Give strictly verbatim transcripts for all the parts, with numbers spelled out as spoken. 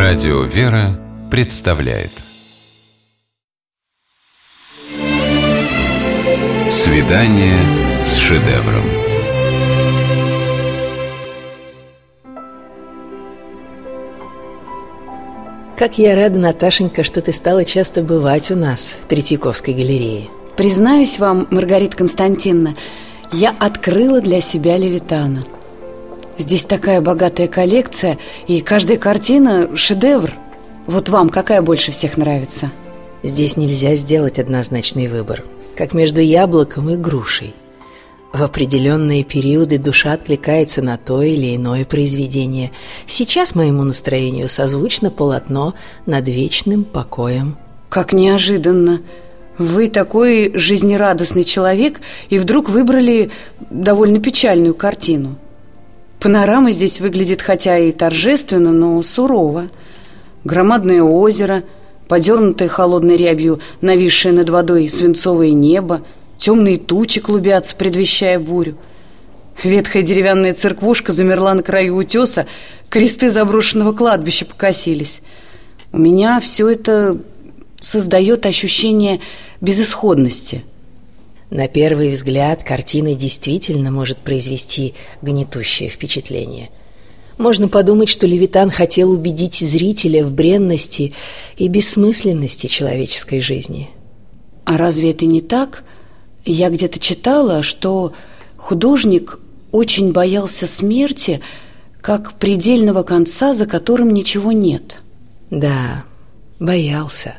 Радио «Вера» представляет «Свидание с шедевром». Как я рада, Наташенька, что ты стала часто бывать у нас в Третьяковской галерее. Признаюсь вам, Маргарита Константиновна, я открыла для себя Левитана. Здесь такая богатая коллекция, и каждая картина – шедевр. Вот вам какая больше всех нравится? Здесь нельзя сделать однозначный выбор, как между яблоком и грушей. В определенные периоды душа откликается на то или иное произведение. Сейчас моему настроению созвучно полотно над вечным покоем. Как неожиданно! Вы такой жизнерадостный человек, и вдруг выбрали довольно печальную картину. Панорама здесь выглядит хотя и торжественно, но сурово. Громадное озеро, подернутое холодной рябью, нависшее над водой свинцовое небо, темные тучи клубятся, предвещая бурю. Ветхая деревянная церквушка замерла на краю утеса, кресты заброшенного кладбища покосились. У меня все это создает ощущение безысходности. На первый взгляд картина действительно может произвести гнетущее впечатление. Можно подумать, что Левитан хотел убедить зрителя в бренности и бессмысленности человеческой жизни. А разве это не так? Я где-то читала, что художник очень боялся смерти как предельного конца, за которым ничего нет. Да, боялся.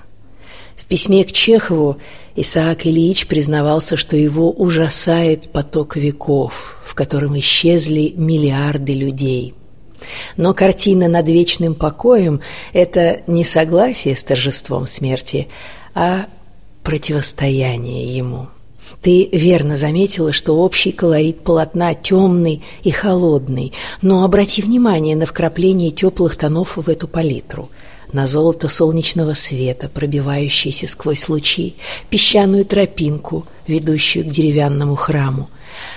В письме к Чехову Исаак Ильич признавался, что его ужасает поток веков, в котором исчезли миллиарды людей. Но картина над вечным покоем – это не согласие с торжеством смерти, а противостояние ему. Ты верно заметила, что общий колорит полотна темный и холодный, но обрати внимание на вкрапление теплых тонов в эту палитру, на золото солнечного света, пробивающееся сквозь лучи, песчаную тропинку, ведущую к деревянному храму.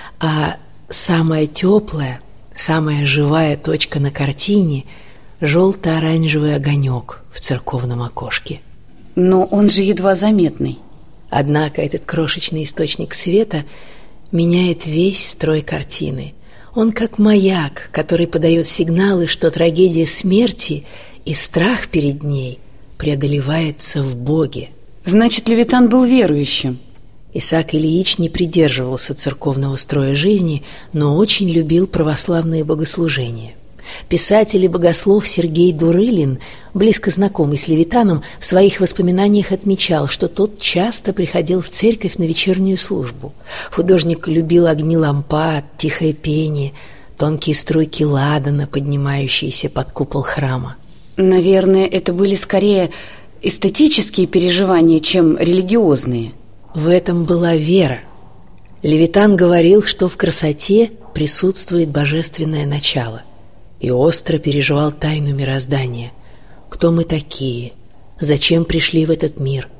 А самая теплая, самая живая точка на картине – желто-оранжевый огонек в церковном окошке. Но он же едва заметный. Однако этот крошечный источник света меняет весь строй картины. Он как маяк, который подает сигналы, что трагедия смерти и страх перед ней преодолевается в Боге. Значит, Левитан был верующим. Исаак Ильич не придерживался церковного строя жизни, но очень любил православные богослужения. Писатель и богослов Сергей Дурылин, близко знакомый с Левитаном, в своих воспоминаниях отмечал, что тот часто приходил в церковь на вечернюю службу. Художник любил огни лампад, тихое пение, тонкие струйки ладана, поднимающиеся под купол храма. Наверное, это были скорее эстетические переживания, чем религиозные. В этом была вера. Левитан говорил, что в красоте присутствует божественное начало, и остро переживал тайну мироздания. Кто мы такие? Зачем пришли в этот мир?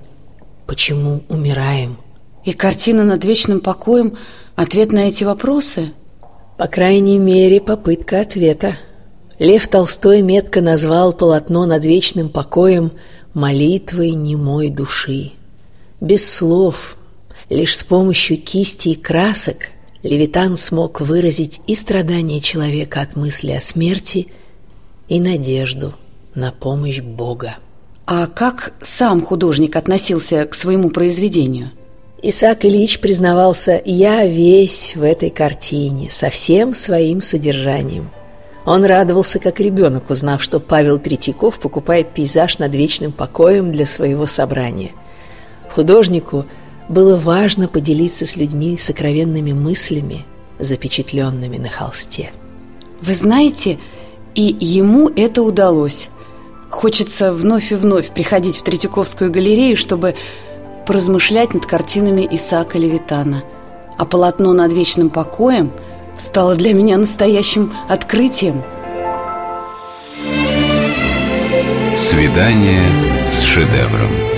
Почему умираем? И картина над вечным покоем – ответ на эти вопросы? По крайней мере, попытка ответа. Лев Толстой метко назвал полотно над вечным покоем молитвой немой души. Без слов, лишь с помощью кисти и красок Левитан смог выразить и страдания человека от мысли о смерти, и надежду на помощь Бога. А как сам художник относился к своему произведению? Исаак Ильич признавался: «Я весь в этой картине, со всем своим содержанием». Он радовался, как ребенок, узнав, что Павел Третьяков покупает пейзаж над вечным покоем для своего собрания. Художнику было важно поделиться с людьми сокровенными мыслями, запечатленными на холсте. Вы знаете, и ему это удалось. Хочется вновь и вновь приходить в Третьяковскую галерею, чтобы поразмышлять над картинами Исаака Левитана. А полотно над вечным покоем стало для меня настоящим открытием. Свидание с шедевром.